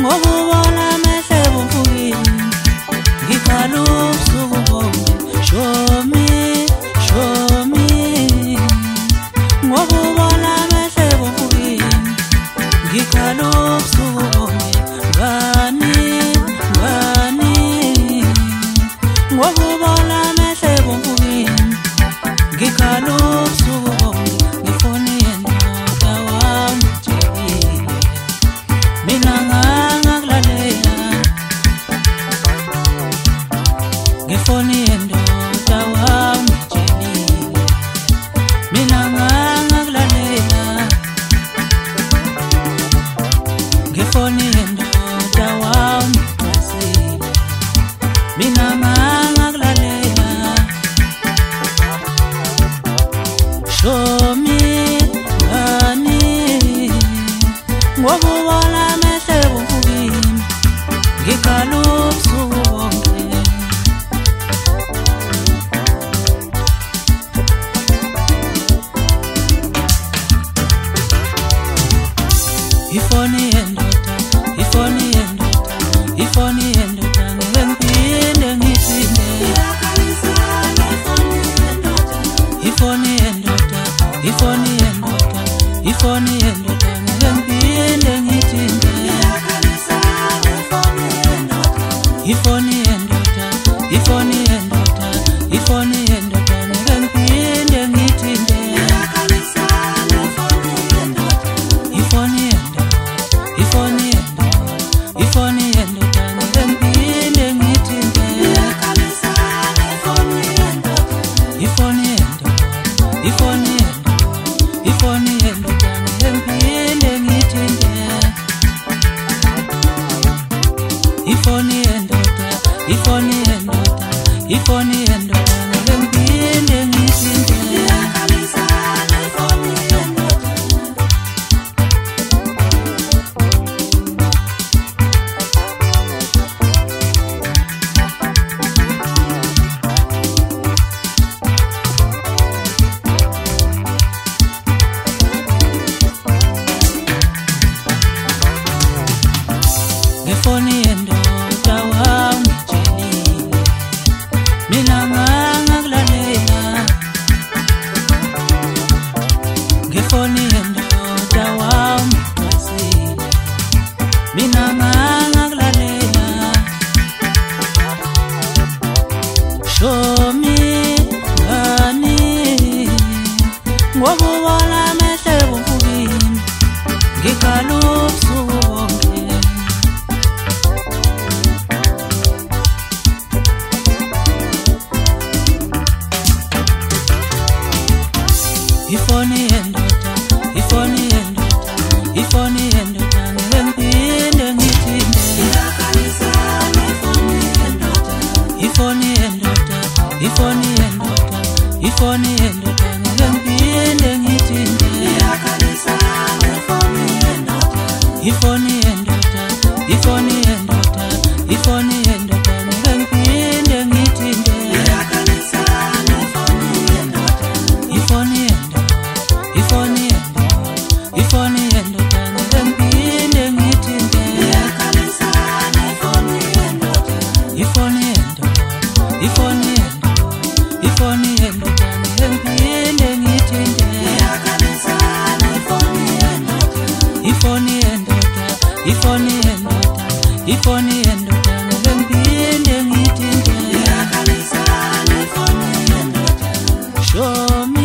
ngokubona mehle bufukini ngikhala ubusuku bonke show me ngokubona mehle bufukini ngikhala ubusuku bonke ngani ngokubona mehle bufukini ngikhala ubusuku bonke ngifone yendoda wangitshekile mina ngangakulalela ngifone yendoda wangitshekile mina ngangakulalela ngifone yendoda wangitshasile mina ngangakulalela show me ngani ngokubona mehle bufukini ngikhala ubusuku bonke ifoni yendoda ngeke ngiphinde ngithinde ifoni yendoda ngeke ngiphinde ngithinde ifoni yendoda ngeke ngiphinde ngithinde ifoni yendoda ngeke ngiphinde ngithinde ifoni yendoda ngeke ngiphinde ngithinde ifoni yendoda ngeke ngiphinde ngithinde ngifone yendoda wangitshekile mina ngangakulalela ngifone yendoda wangitshasile mina ngangakulalela show me ngani ngokubona mehle bufukini ngikhala ubusuku bonke ifoni yendoda ngeke ngiphinde ngithinde ifoni yendoda ngeke ngiphinde ngithinde ifoni yendoda ngeke ngiphinde ngithinde ifoni yendoda ngeke ngiphinde ngithinde ifoni yendoda ngeke ngiphinde ngithinde ifoni yendoda ngeke ngiphinde ngithinde show me